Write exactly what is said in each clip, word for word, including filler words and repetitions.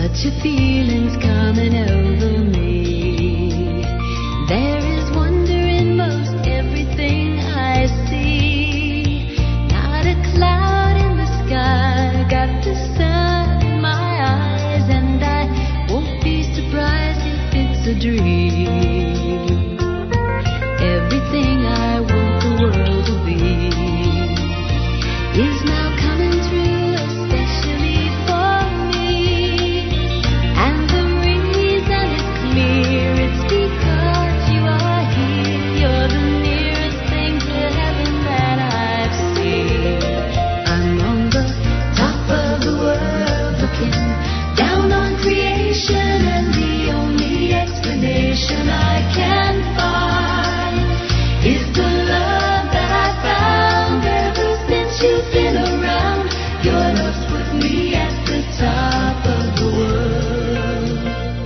Such a feeling's coming over me. There is wonder in most everything I see. Not a cloud in the sky, got the sun in my eyes, and I won't be surprised if it's a dream. Everything I want the world to be is now coming true, especially for me. And the reason is clear, it's because you are here. You're the nearest thing to heaven that I've seen. I'm on the top of the world, looking down on creation, and the only explanation I can find is the love that I found ever since you've been around. Your love's put me at the top of the world.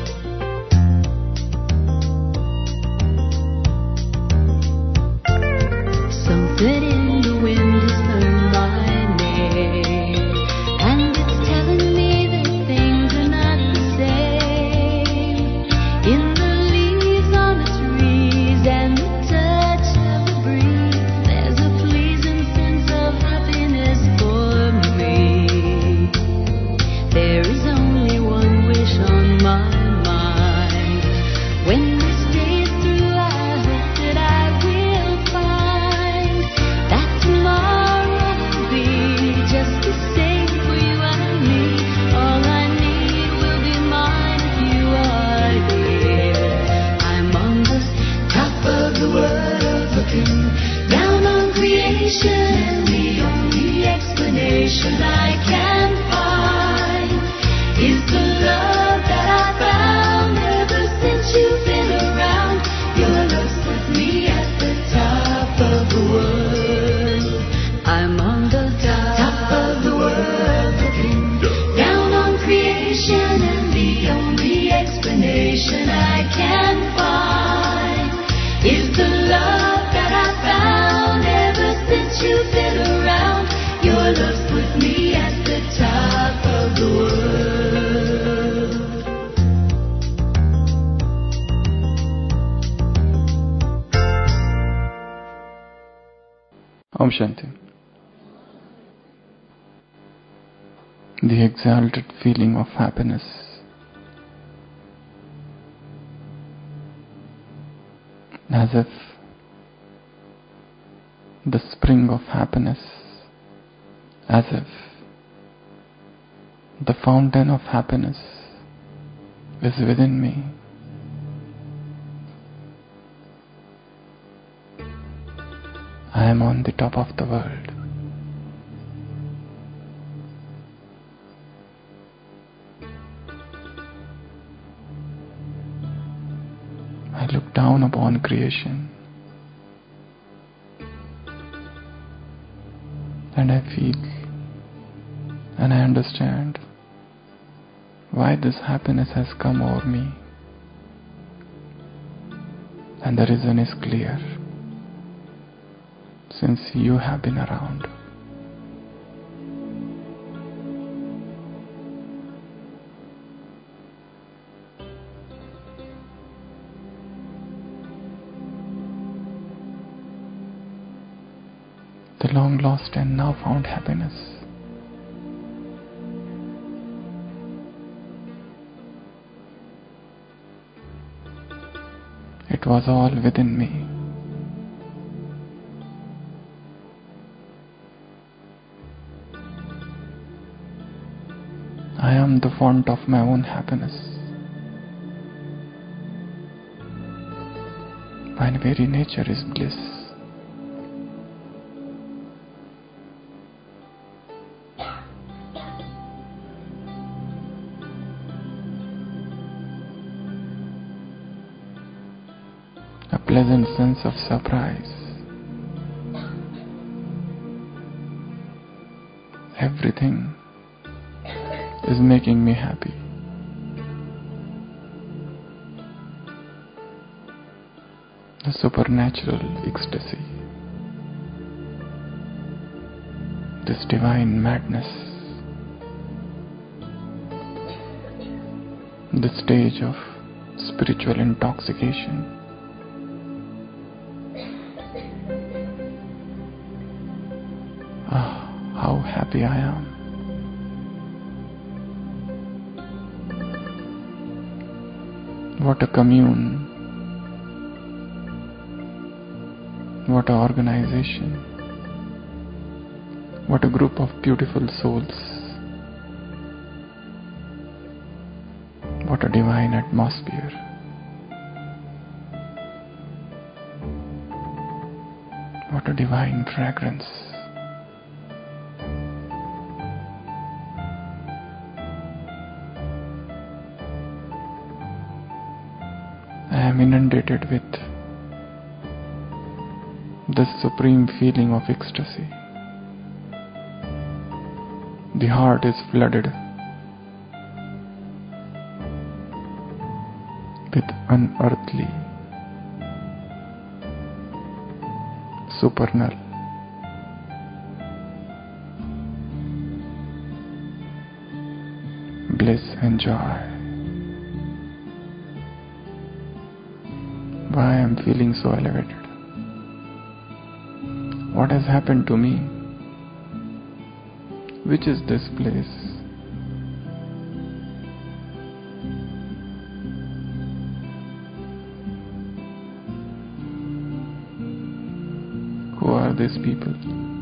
Something in the wind has learned my name, and it's telling me that things are not the same. In the leaves on the trees and the touch of the breeze, there's a pleasing sense of happiness for me. There is only one wish on my mind. When this day is through, I hope that I will find that tomorrow will be just the same for you and me. All I need will be mine if you are here. I'm on the top of the world, looking down on creation, and the only explanation I can find is the love that I found ever since you've been around. Your love's put me at the top of the world. I'm on the top of the world, looking down on creation, and the only explanation I can find is the love that I found ever since you've been around. Your love's put me at the top of the world. Om Shanti. The exalted feeling of happiness. As if the spring of happiness, as if the fountain of happiness is within me. I am on the top of the world. I look down upon creation, and I feel and I understand why this happiness has come over me. And the reason is clear. Since you have been around. The long lost and now found happiness. It was all within me. I am the font of my own happiness. My very nature is bliss. A pleasant sense of surprise. Everything is making me happy. The supernatural ecstasy, this divine madness, the stage of spiritual intoxication. Ah, how happy I am. What a commune. What an organization. What a group of beautiful souls. What a divine atmosphere. What a divine fragrance. I am inundated with this supreme feeling of ecstasy. The heart is flooded with unearthly, supernal, bliss and joy. Why I am feeling so elevated? What has happened to me? Which is this place? Who are these people?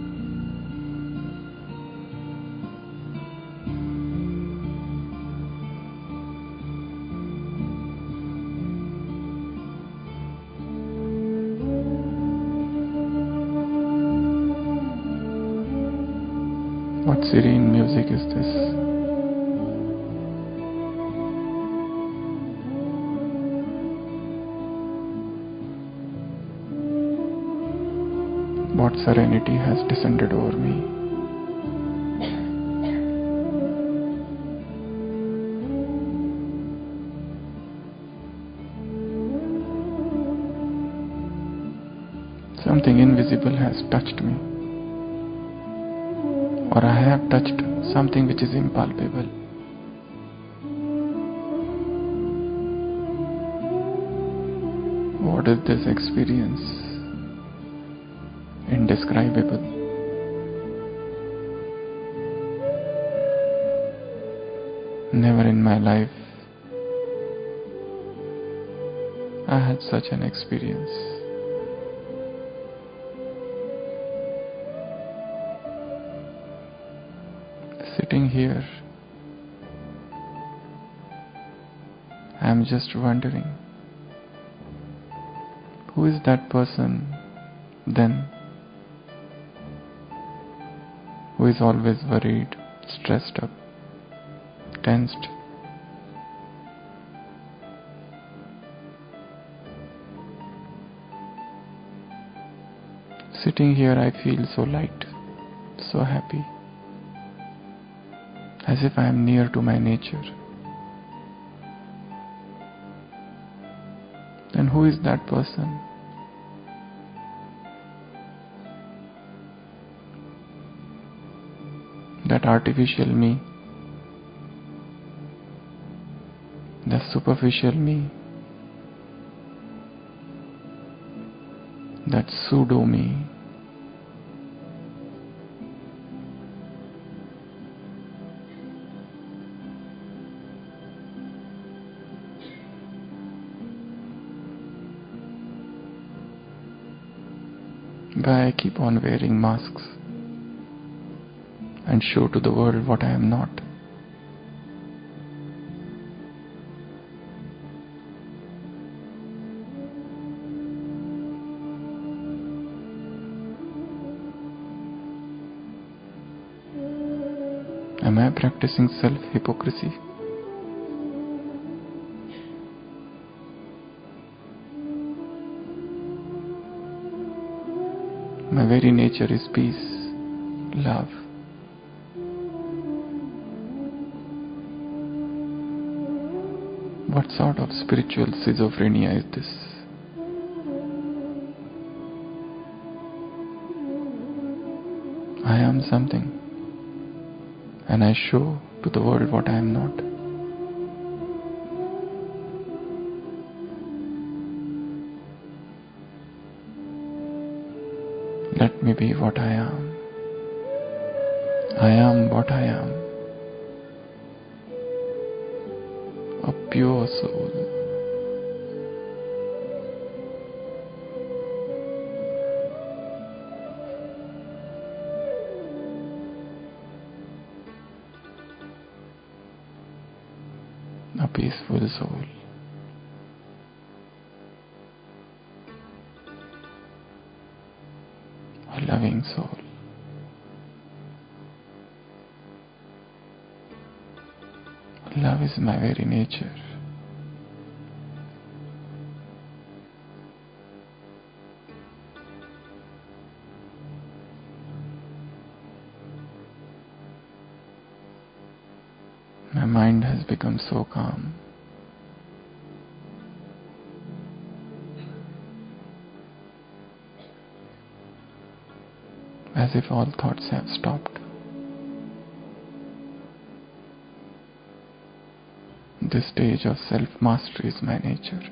What serene music is this? What serenity has descended over me? Something invisible has touched me. Or I have touched something which is impalpable. What is this experience? Indescribable. Never in my life I had such an experience. Sitting here, I am just wondering, who is that person then, who is always worried, stressed up, tensed? Sitting here I feel so light, so happy, as if I am near to my nature. Then who is that person? That artificial me, the superficial me, that pseudo me. Why I keep on wearing masks and show to the world what I am not? Am I practicing self-hypocrisy? My very nature is peace, love. What sort of spiritual schizophrenia is this? I am something, and I show to the world what I am not. be what I am. I am what I am. A pure soul. A peaceful soul. A loving soul. Love is my very nature. My mind has become so calm. As if all thoughts have stopped. This stage of self-mastery is my nature.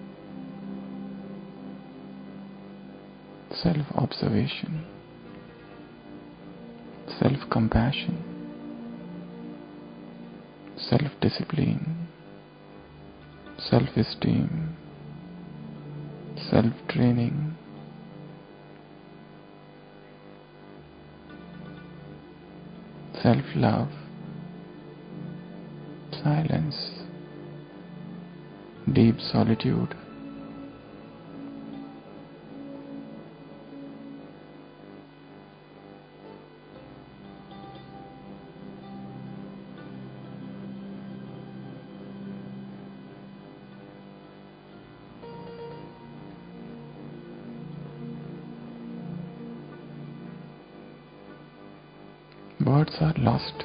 Self-observation, self-compassion, self-discipline, self-esteem, self-training, self-love, silence, deep solitude. Words are lost.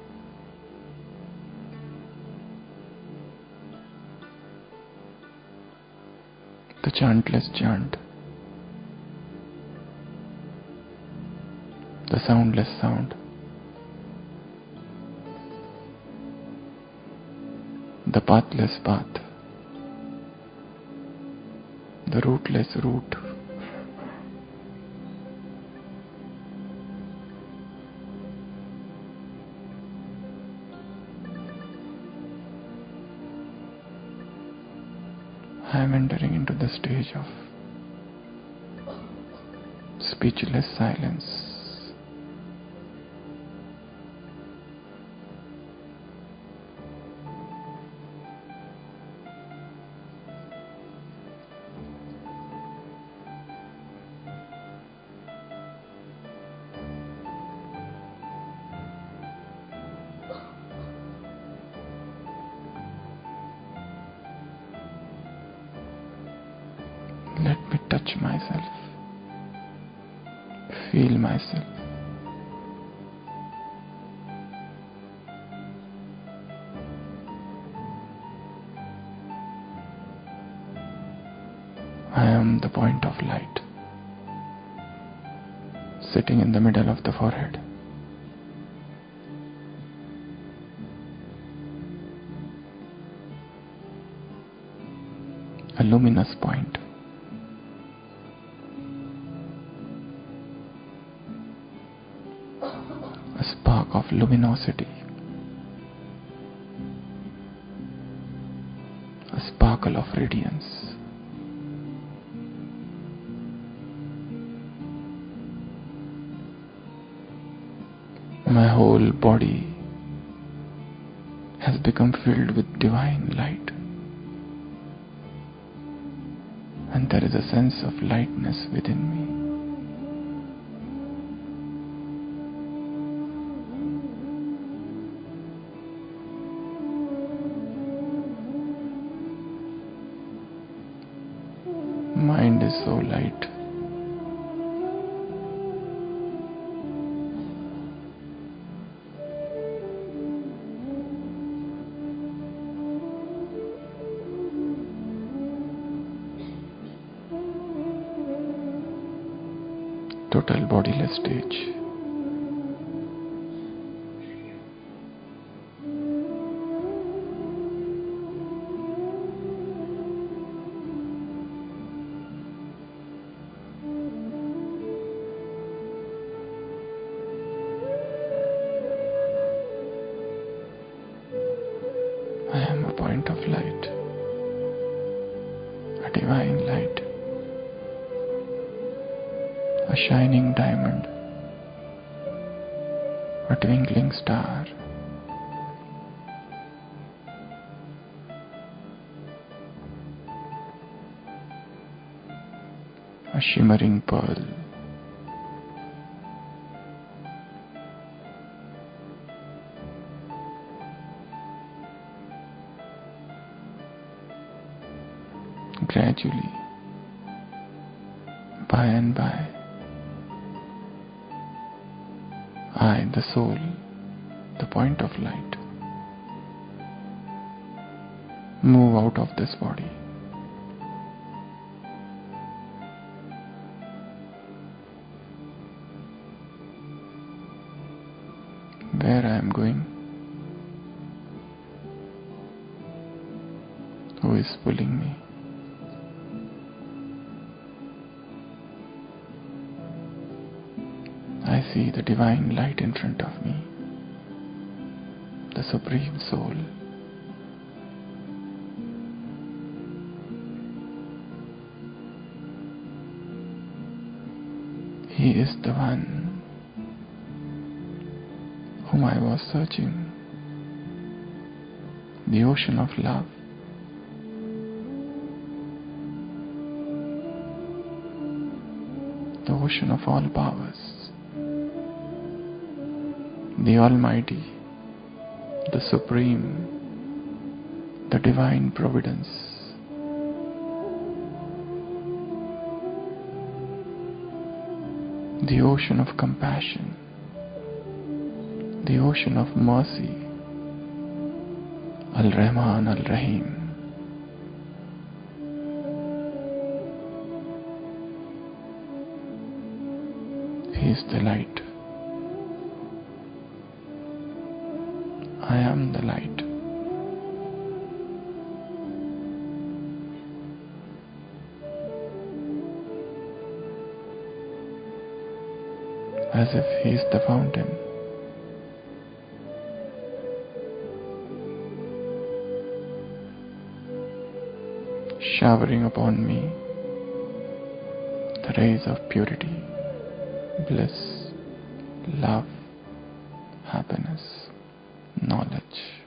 The chantless chant, the soundless sound, the pathless path, the rootless root. I am entering into the stage of speechless silence. Let me touch myself, feel myself. I am the point of light, sitting in the middle of the forehead. A luminous point. A spark of luminosity, a sparkle of radiance. My whole body has become filled with divine light, and there is a sense of lightness within me. Mind is so light. Total bodiless stage. a point of light, a divine light, a shining diamond, a twinkling star, a shimmering pearl, gradually, by and by, I, the soul, the point of light, move out of this body. Where I am going? Who is pulling me? I see the divine light in front of me, the Supreme Soul. He is the one whom I was searching, the ocean of love. The ocean of all powers, the Almighty, the Supreme, the Divine Providence. The ocean of compassion, the ocean of mercy, Al-Rahman Al-Rahim. He is the light. I am the light. As if he is the fountain. Showering upon me the rays of purity, bliss, love, happiness, knowledge.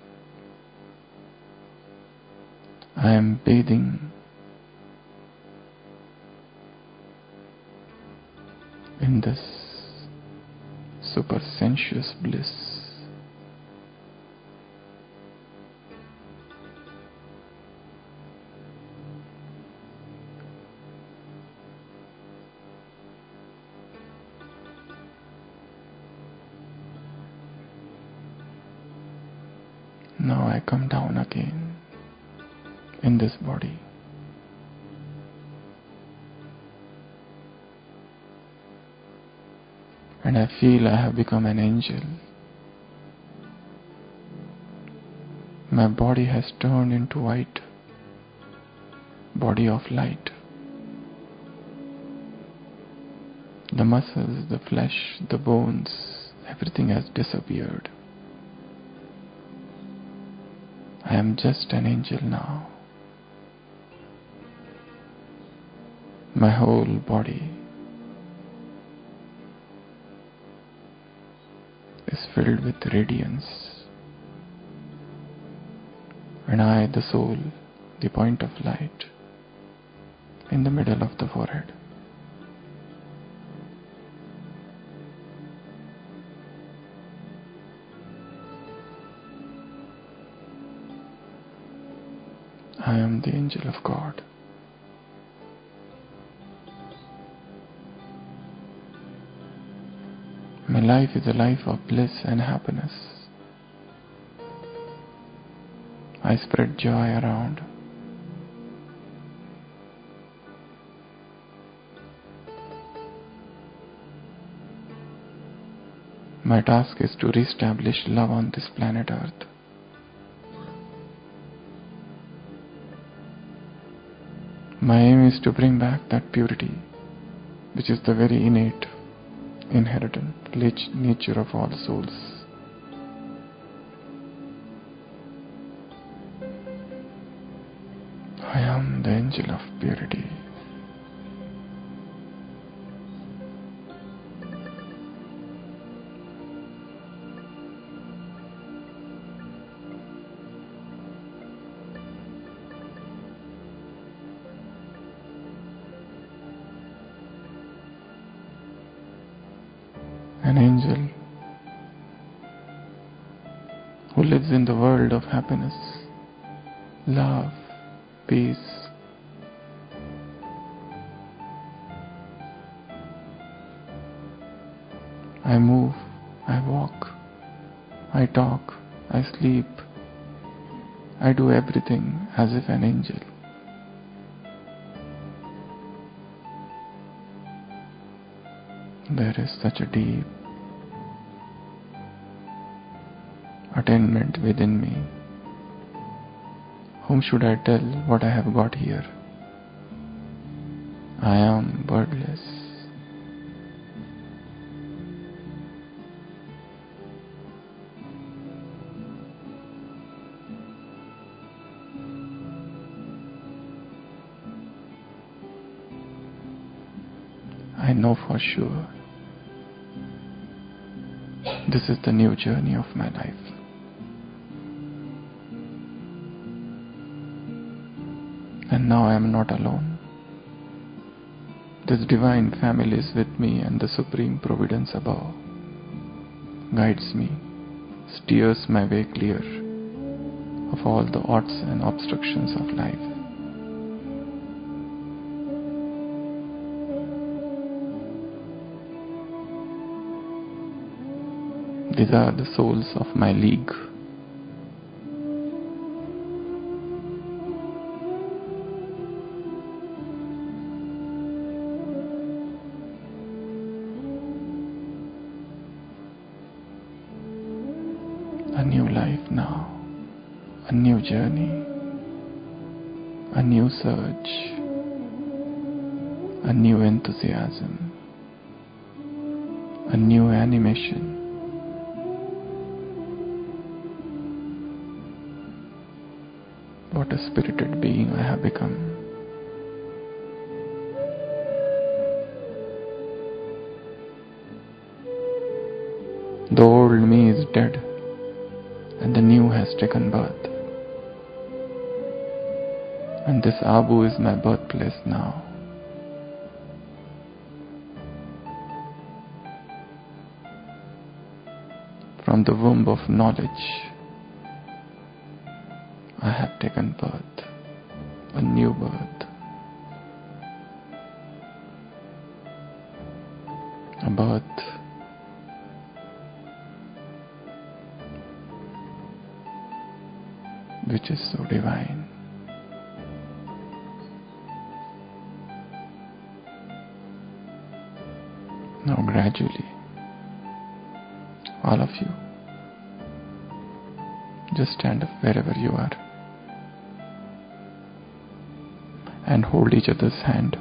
I am bathing in this super sensuous bliss. Now I come down again in this body. And I feel I have become an angel. My body has turned into white, body of light. The muscles, the flesh, the bones, everything has disappeared. I am just an angel now. My whole body is filled with radiance, and I, the soul, the point of light, in the middle of the forehead. I am the angel of God. My life is a life of bliss and happiness. I spread joy around. My task is to reestablish love on this planet Earth. My aim is to bring back that purity, which is the very innate, inherent nature of all souls. I am the angel of purity. An angel who lives in the world of happiness, love, peace. I move, I walk, I talk, I sleep. I do everything as if an angel. There is such a deep attainment within me. Whom should I tell what I have got here? I am wordless. I know for sure this is the new journey of my life. And now I am not alone. This divine family is with me, and the supreme providence above guides me, steers my way clear of all the odds and obstructions of life. These are the souls of my league. A new life now, a new journey, a new search, a new enthusiasm, a new animation. What a spirited being I have become. The old me is dead, and the new has taken birth. And this Abu is my birthplace now. From the womb of knowledge, I have taken birth, a new birth, a birth which is so divine. Now gradually, all of you, just stand up wherever you are and hold each other's hand.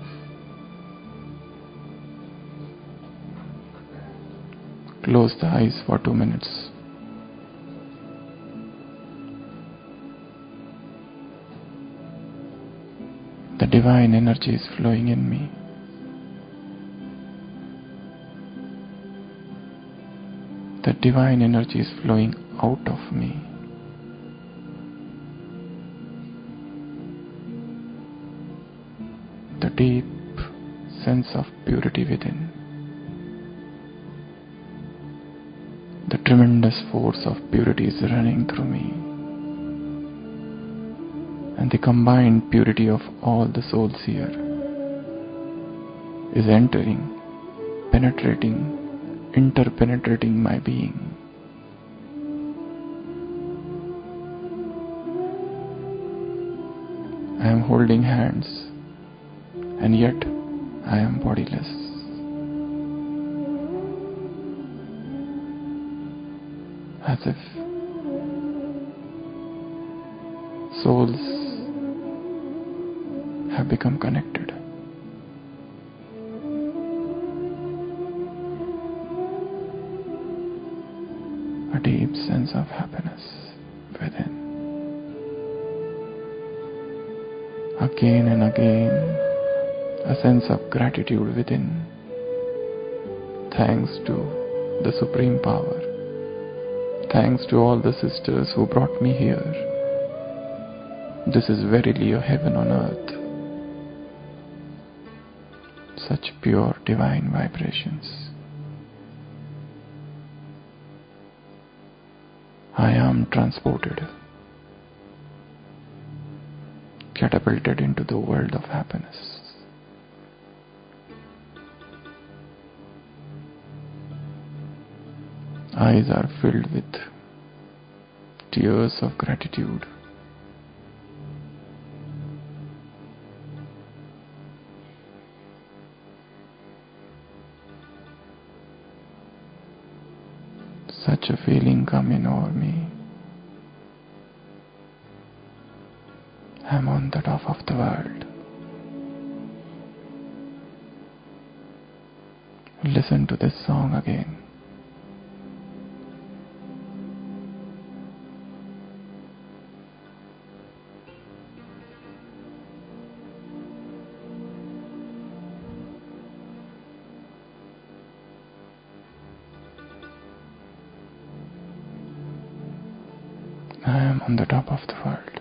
Close the eyes for two minutes. The divine energy is flowing in me. The divine energy is flowing out of me. The deep sense of purity within. The tremendous force of purity is running through me. And the combined purity of all the souls here is entering, penetrating, interpenetrating my being. I am holding hands, and yet I am bodiless. As if souls have become connected. A deep sense of happiness within. again and again, a sense of gratitude within. Thanks to the Supreme Power. Thanks to all the sisters who brought me here. This is verily a heaven on earth. Such pure divine vibrations. I am transported, catapulted into the world of happiness. Eyes are filled with tears of gratitude. Such a feeling coming over me. I'm on the top of the world. Listen to this song again. I am on the top of the world.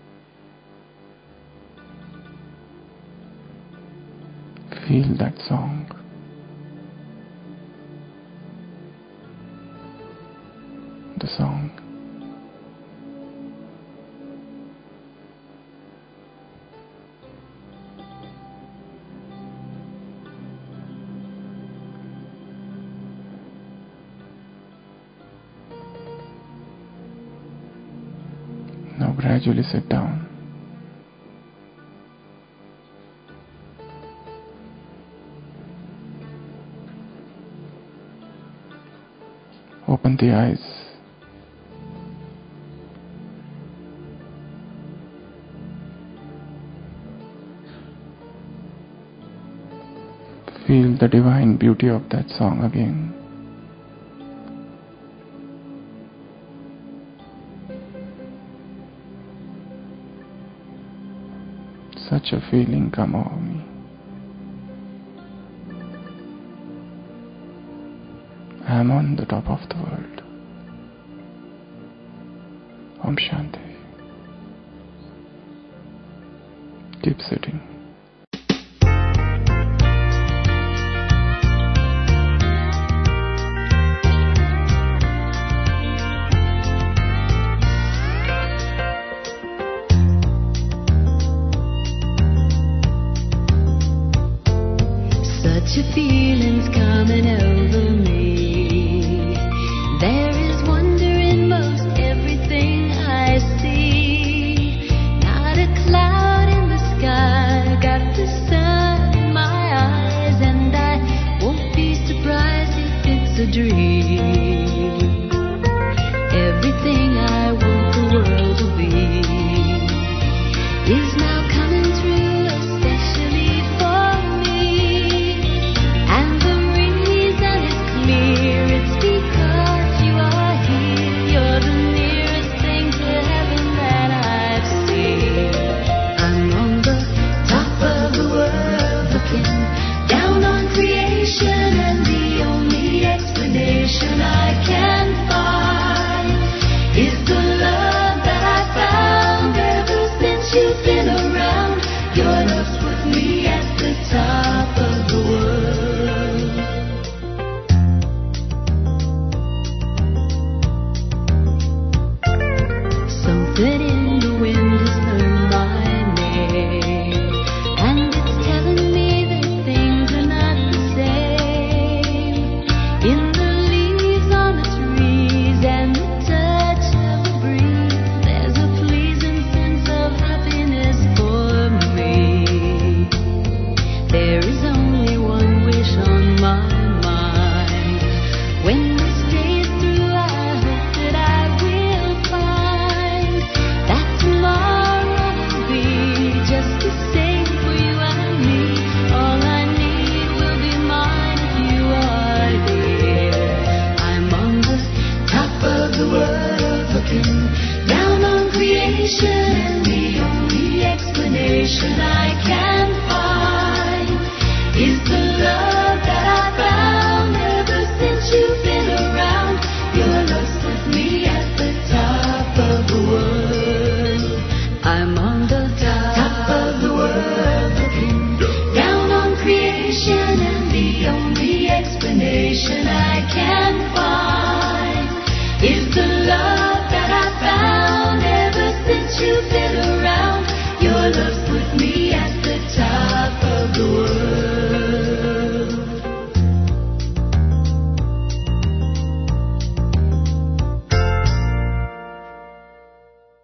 Feel that song. The song. Now gradually sit down. Open the eyes. Feel the divine beauty of that song again. Such a feeling come over me. I am on the top of the world. Om Shanti. Keep sitting. Such a feeling's coming over me. There is wonder in most everything I see. Not a cloud in the sky, got the sun in my eyes, and I won't be surprised if it's a dream. Everything I want the world to be is now coming true, especially for me. And the reason is clear, it's because you are here. You're the nearest thing to heaven that I've seen. I'm on the top of the world, looking down on creation, and the only explanation I can find is the love that I found ever since you've been around. Your love's put me at the top of the world. Something in the wind has learned my name, and it's telling me that things are not the same. In the leaves on the trees and the touch of the breeze, there's a pleasing sense of happiness for me. There is only one wish on my mind. When this day is through, I hope that I will find that tomorrow will be just the same for you and me. All I need will be mine if you are here. I'm on the top of the world, looking down on creation, and the only explanation explanation I can find is the love that I found ever since you've been around. Your love's put me at the top of the world. I'm on the top of the world, looking down on creation, and the only explanation I can find is the love that I found ever since you've been around. Your love's put me